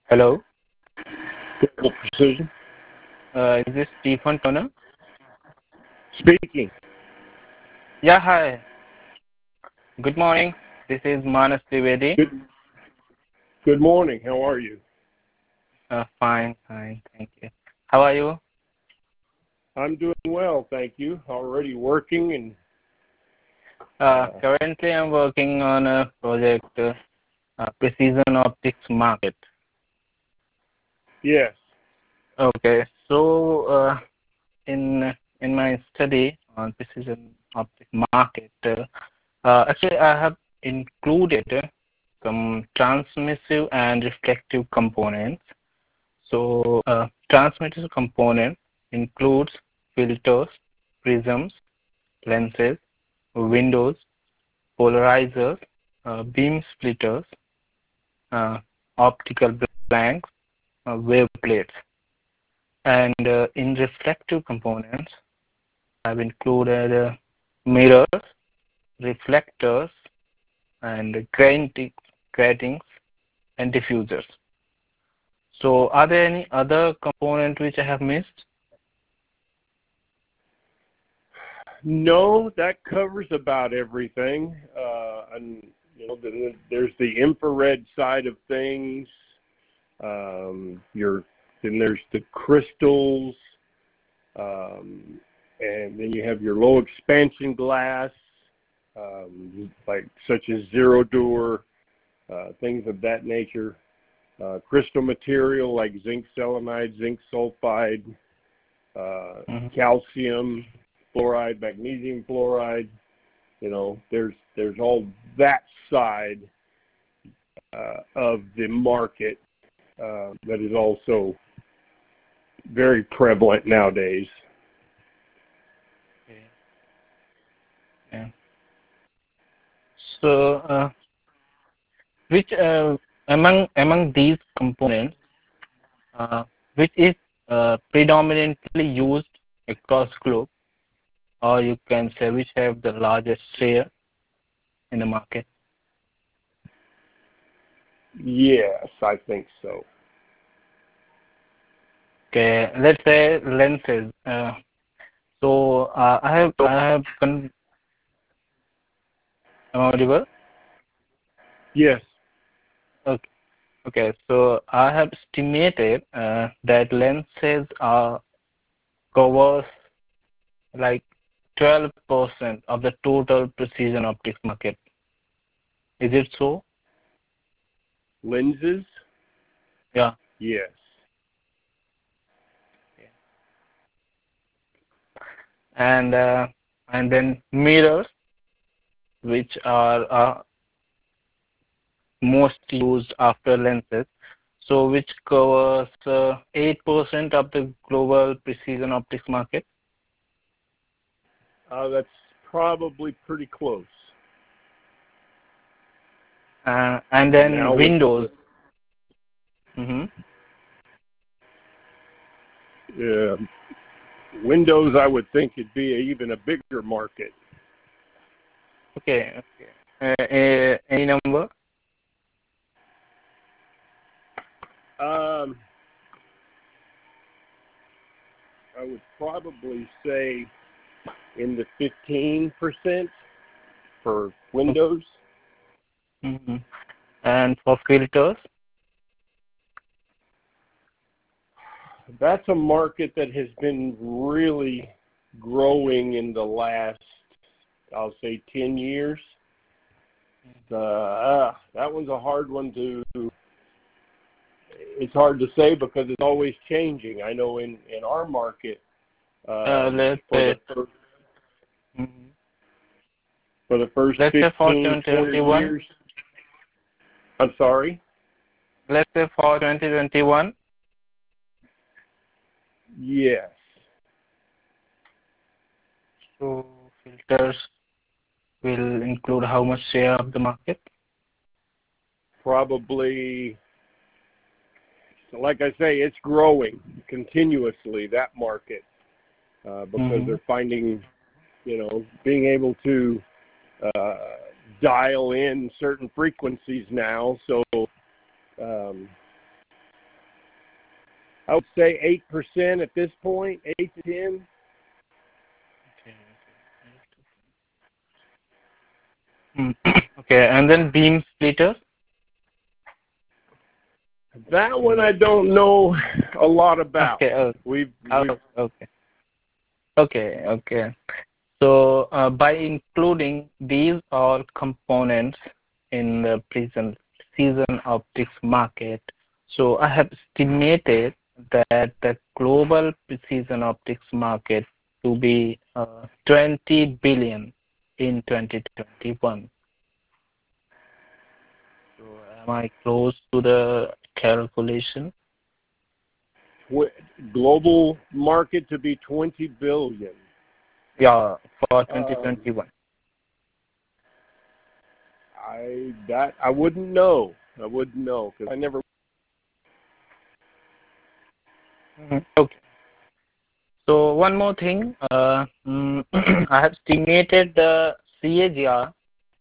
Hello. Global Precision. Is this Stephen Turner? Speaking. Yeah, hi. Good morning. This is Manas Trivedi. Good morning. How are you? Fine. Thank you. How are you? I'm doing well, thank you. Already working and Currently, I'm working on a project, Precision Optics Market. yes. Okay. So, in my study on Precision Optics Market, actually, I have included some transmissive and reflective components. So, transmissive component includes filters, prisms, lenses, windows, polarizers, beam splitters, optical blanks, wave plates. And in reflective components, I've included mirrors, reflectors, and gratings, and diffusers. So, are there any other component which I have missed? No, that covers about everything. And there's the infrared side of things. Then there's the crystals, and then you have your low expansion glass, such as Zero Dur, things of that nature. Crystal material like zinc selenide, zinc sulfide, calcium fluoride, magnesium fluoride. There's all that side of the market that is also very prevalent nowadays. Okay. Yeah. So, which among these components, which is predominantly used across globe, or you can say which have the largest share in the market? Yes, I think so. Okay, let's say lenses. So I have audible. Yes. Okay. Okay, so I have estimated that lenses are covers like 12% of the total precision optics market. Is it so? Lenses? Yeah. Yes. And then mirrors, which are most used after lenses, so which covers 8% of the global precision optics market. That's probably pretty close. And then Now windows. Windows, I would think it'd be even a bigger market. Okay. Any number? I would probably say in the 15% for Windows. And for filters? That's a market that has been really growing in the last, I'll say, 10 years. That one's a hard one it's hard to say because it's always changing. I know in our market, for the first 15, 20 years. I'm sorry? Let's say for 2021. Yes. So filters will include how much share of the market? Probably, like I say, it's growing continuously, that market, because they're finding, being able to dial in certain frequencies now. So I would say 8% at this point, 8 to 10. Okay, and then beam splitters. That one I don't know a lot about. Okay, We've okay. So by including these all components in the precision optics market, so I have estimated that the global precision optics market to be 20 billion in 2021. So am I close to the calculation? global market to be 20 billion. Yeah, for 2021. I wouldn't know. I wouldn't know because I never. Okay. So one more thing, I have estimated the CAGR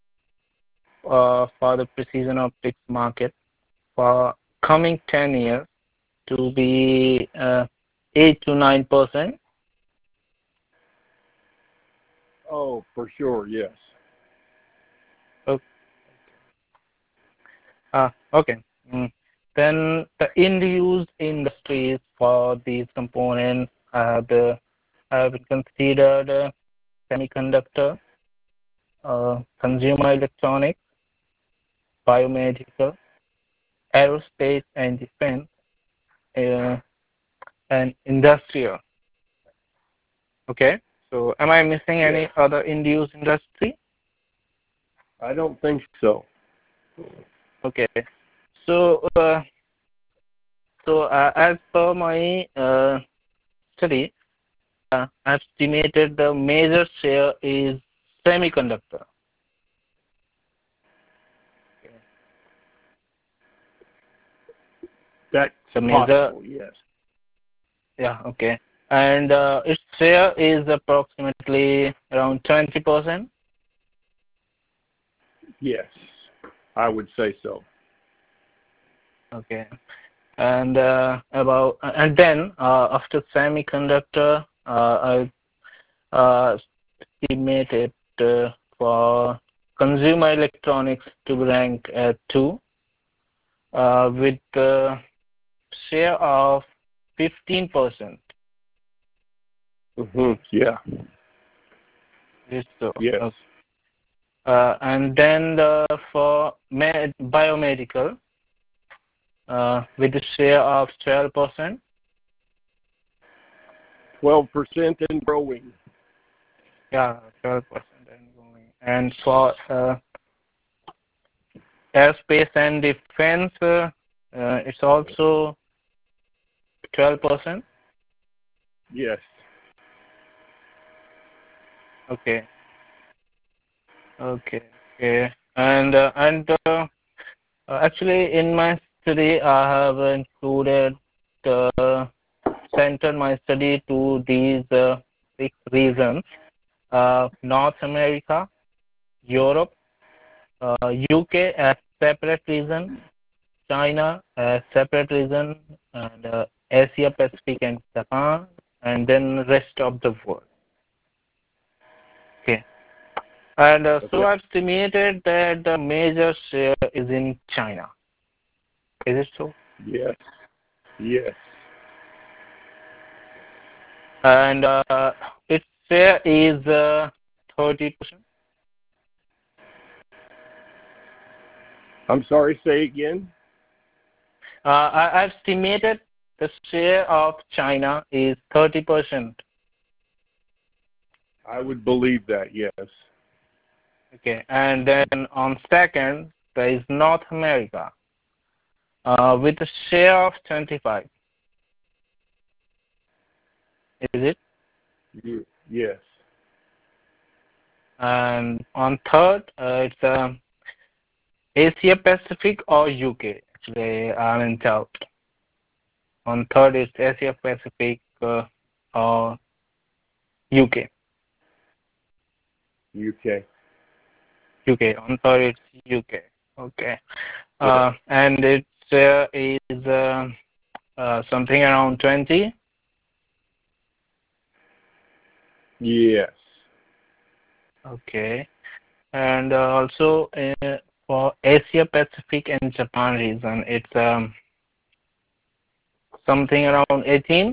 for the precision optics market for coming 10 years to be 8 to 9%. Oh, for sure, yes. Okay. Then the end-use industries for these components have been considered semiconductor, consumer electronics, biomedical, aerospace and defense, uh, and industrial. Okay. So am I missing any other end-use industry? I don't think so. Okay. So as per my study, I estimated the major share is semiconductor. That's The major, possible, yes. yeah, okay. And its share is approximately around 20%. Yes, I would say so. Okay. And and then after semiconductor, I estimated for consumer electronics to rank at 2, with the share of 15%. Yeah. Yes, so. Yes. And then for biomedical, with a share of 12%. 12% and growing. Yeah, 12% and going. And for aerospace and defense, it's also 12%. Yes. Okay. And actually, in my study, I have included centered my study to these 6 regions: North America, Europe, UK as separate region, China as separate region, and Asia Pacific and Japan, and then rest of the world. Okay. And so I've estimated that the major share is in China. Is it so? Yes. Yes. And its share is 30%. I'm sorry, say again. I've estimated the share of China is 30%. I would believe that, yes. Okay, and then on second, there is North America with a share of 25. Is it? Yes. And on third, it's Asia Pacific or UK. Actually, I'm in doubt. On third, it's Asia Pacific or UK. UK. UK. On third, it's UK. Okay. And its share is something around 20. Yes. Okay. And also for Asia Pacific and Japan region, it's something around 18.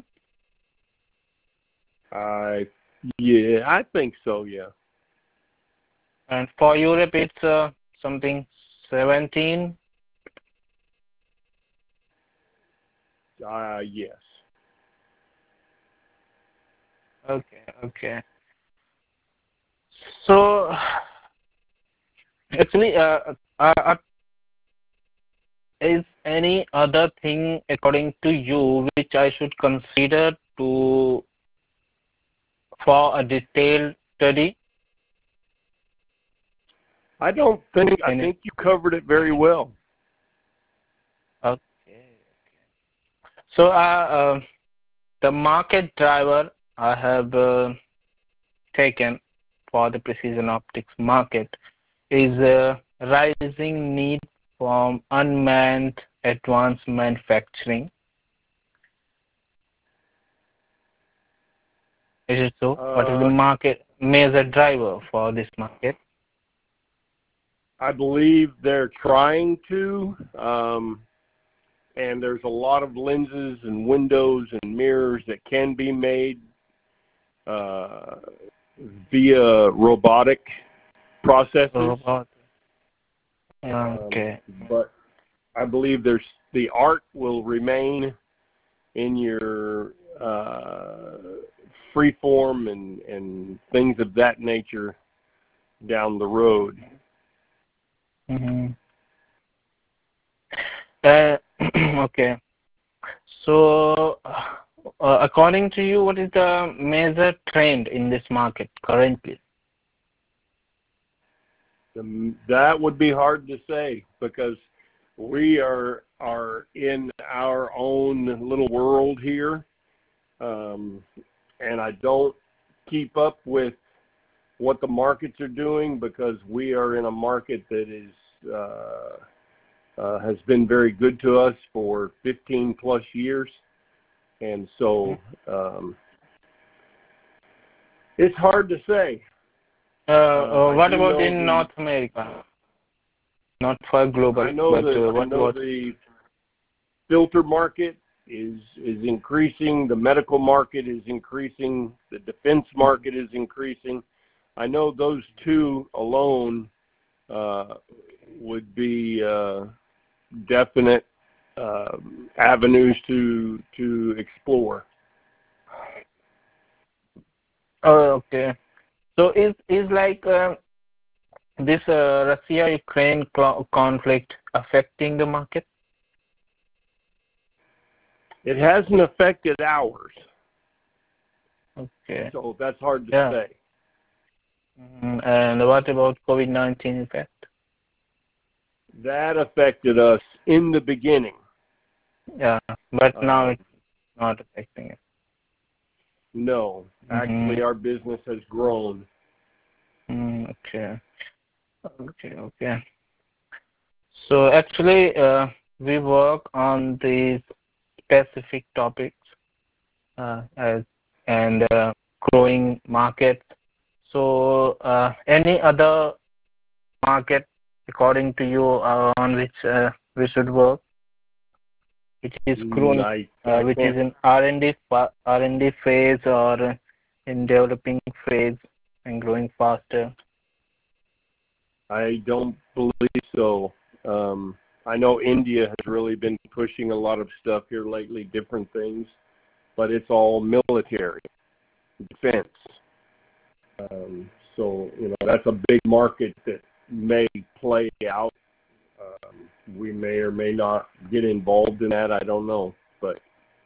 I think so. Yeah. And for Europe, it's something 17. Yes. Okay, okay. So actually, is any other thing according to you which I should consider to for a detailed study? I don't think. I Any? think you covered it very well. Okay. So the market driver I have taken for the precision optics market is a rising need from unmanned advanced manufacturing. Is it so? What is the market major driver for this market? I believe they're trying to, and there's a lot of lenses and windows and mirrors that can be made via robotic processes. Robot. Okay. But I believe the art will remain in your freeform and things of that nature down the road. Mm-hmm. Okay. So, according to you, what is the major trend in this market currently? That would be hard to say because we are in our own little world here, and I don't keep up with what the markets are doing because we are in a market that is has been very good to us for 15 plus years, and so it's hard to say. What about in North America? Not for global, I know but the filter market is increasing. The medical market is increasing. The defense market is increasing. I know those two alone would be definite avenues to explore. Oh, okay. So is like this Russia-Ukraine conflict affecting the market? It hasn't affected ours. Okay. So that's hard to say. And what about COVID-19 effect? That affected us in the beginning. Yeah, but now it's not affecting it. No, actually our business has grown. Okay. Okay. So actually, we work on these specific topics and growing markets. So any other market, according to you, on which we should work, which is growing, which is in R&D phase or in developing phase and growing faster? I don't believe so. I know India has really been pushing a lot of stuff here lately, different things, but it's all military, defense. So, that's a big market that may play out. We may or may not get involved in that. I don't know, but.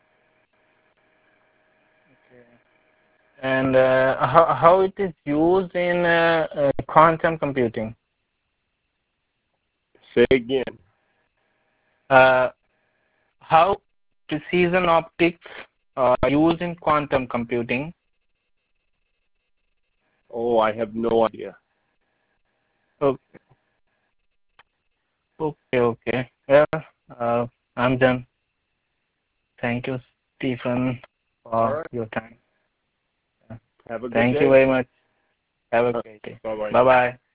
Okay. And how it is used in quantum computing? Say again. How precision optics are used in quantum computing? Oh, I have no idea. Okay. Yeah, I'm done. Thank you, Stephen, All for right. your time. Have a good Thank you day. very much. Have a great day. Bye bye. Bye bye.